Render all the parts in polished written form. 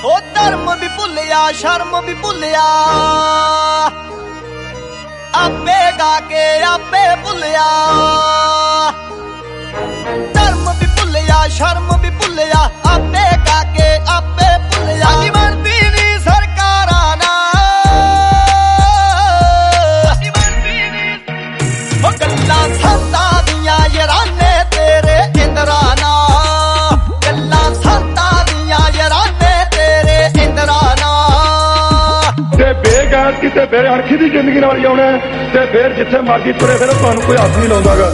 ਉਹ ਧਰਮ ਵੀ ਭੁੱਲਿਆ ਸ਼ਰਮ ਵੀ ਭੁੱਲਿਆ ਆਪੇ ਗਾ ਕੇ ਆਪੇ ਭੁੱਲਿਆ ਧਰਮ ਵੀ ਭੁੱਲਿਆ ਸ਼ਰਮ ਵੀ ਭੁੱਲਿਆ ਆਪੇ ਗਾ ਕੇ ਆਪੇ ਭੁੱਲਿਆ ਸਾਡੀ ਬਣਦੀ ਨੀ ਸਰਕਾਰਾਂ ਨਾਲ ਉਹ ਗੱਲਾਂ ਸੰਤਾਂ ਦੀਆਂ ਯਾਰਾਨੇ ਤੇਰੇ ਇੰਦਰਾ ਨਾਲ ਗੱਲਾਂ ਸੰਤਾਂ ਦੀਆਂ ਯਾਰਾਨੇ ਤੇਰੇ ਇੰਦਰਾ ਨਾਲ ਤੇ ਬੇਗੈਰਤੀ ਕਿਤੇ ਫਿਰ ਅਣਖੀ ਦੀ ਜ਼ਿੰਦਗੀ ਨਾਲ ਹੀ ਆਉਣਾ ਤੇ ਫਿਰ ਜਿੱਥੇ ਮਰਜ਼ੀ ਤੁਰੇ ਫਿਰ ਤੁਹਾਨੂੰ ਕੋਈ ਹੱਥ ਨਹੀਂ ਲਾਉਂਦਾਗਾ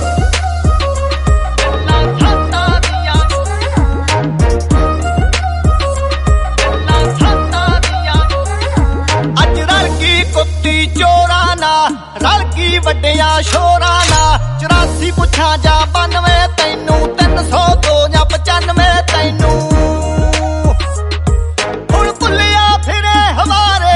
ਕੁੱਤੀ ਚੋਰਾਂ ਨਾਲ ਰਲ ਗਈ ਵੱਡਿਆਂ ਸ਼ੋਰਾਂ ਨਾਲ 84 ਪੁੱਛਾਂ ਜਾਂ 92 ਤੈਨੂੰ 302 ਜਾਂ 95 ਤੈਨੂੰ ਹੁਣ ਭੁੱਲਿਆ ਫਿਰੇ ਹਮਾਰੇ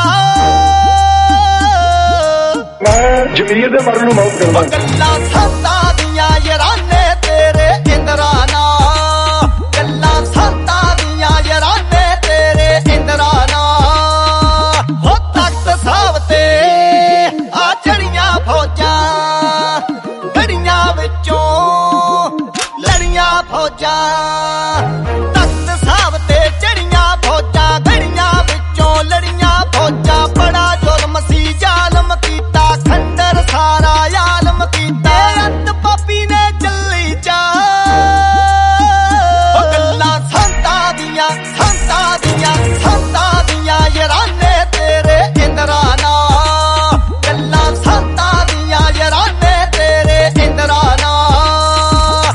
ਮੈਂ ਜ਼ਮੀਰ ਦੇ ਮਰਨ ਨੂੰ ਮੌਤ ਕਰਦਾ ਗੱਲਾਂ ਸੰਤਾਂ ਦੀਆਂ ਯਾਰਾਨੇ ਤੇਰੇ ਇੰਦਰਾ ਨਾਲ ਗੱਲਾਂ ਸੰਤਾਂ ਦੀਆਂ ਯਾਰਾਨੇ ਤੇਰੇ ਇੰਦਰਾ ਨਾਲ ਹੋ ਤਖਤ ਸਾਹਿਬ ਤੇ ਆ ਚੜੀਆਂ ਫੌਜਾਂ ਗੜੀਆਂ ਵਿੱਚੋਂ ਲੜੀਆਂ ਫੌਜਾਂ ਤਖਤ ਸਾਹਿਬ ਤੇ ਚੜੀਆਂ ਫੌਜਾਂ ਗੜੀਆਂ ਵਿੱਚੋਂ ਲੜੀਆਂ ਫੌਜਾਂ ਬੜਾ ਜ਼ੁਲਮ ਸੀ ਜ਼ਾਲਮ ਕੀਤਾ ਖੰਡਰ ਸਾਰਾ ਆਲਮ ਕੀਤਾ ਅੰਤ ਪਾਪੀ ਨੇ ਚੱਲੀ ਚਾ ਉਹ ਗੱਲਾਂ ਸੰਤਾਂ ਦੀਆਂ ਯਾਰਾਨੇ ਤੇਰੇ ਇੰਦਰਾ ਨਾਲ ਗੱਲਾਂ ਸੰਤਾਂ ਦੀਆਂ ਯਾਰਾਨੇ ਤੇਰੇ ਇੰਦਰਾ ਨਾਲ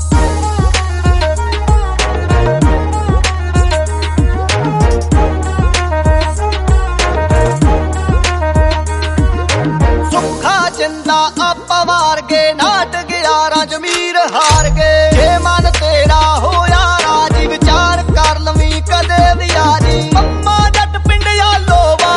ਸੁੱਖਾ ਜਿੰਦਾ ਆਪਾਂ ਵਾਰ ਗਏ ਨਾਟ 11 ਜ਼ਮੀਰ ਹਾਰ ਗਏ ਜੇ ਮਨ ਤੇਰਾ ਹੋਇਆ ਰਾਜੀ ਵਿਚਾਰ ਕਰ ਲਵੀਂ ਕਦੇ ਵੀ ਆਜੀ ਮੰਮਾ ਜੱਟ ਪਿੰਡ ਆਲੋਵਾ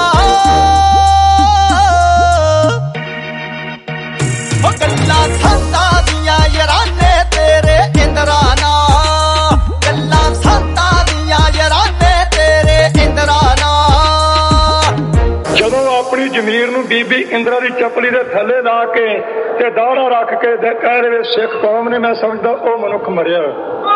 ਉਹ ਗੱਲਾਂ ਸੰਤਾਂ ਦੀਆਂ ਯਾਰਾਨੇ ਤੇਰੇ ਇੰਦਰਾ ਨਾਲ ਗੱਲਾਂ ਸੰਤਾਂ ਦੀਆਂ ਯਾਰਾਨੇ ਤੇਰੇ ਇੰਦਰਾ ਨਾਲ ਜਦੋਂ ਆਪਣੀ ਜ਼ਮੀਰ ਨੂੰ ਬੀਬੀ ਇੰਦਰਾ ਦੀ ਚੱਪਲੀ ਦੇ ਥੱਲੇ ਲਾ ਕੇ ਤੇ ਦਾੜਾ ਰੱਖ ਕੇ ਕਹਿ ਰਹੇ ਸਿੱਖ ਕੌਮ ਨੇ ਮੈਂ ਸਮਝਦਾ ਉਹ ਮਨੁੱਖ ਮਰਿਆ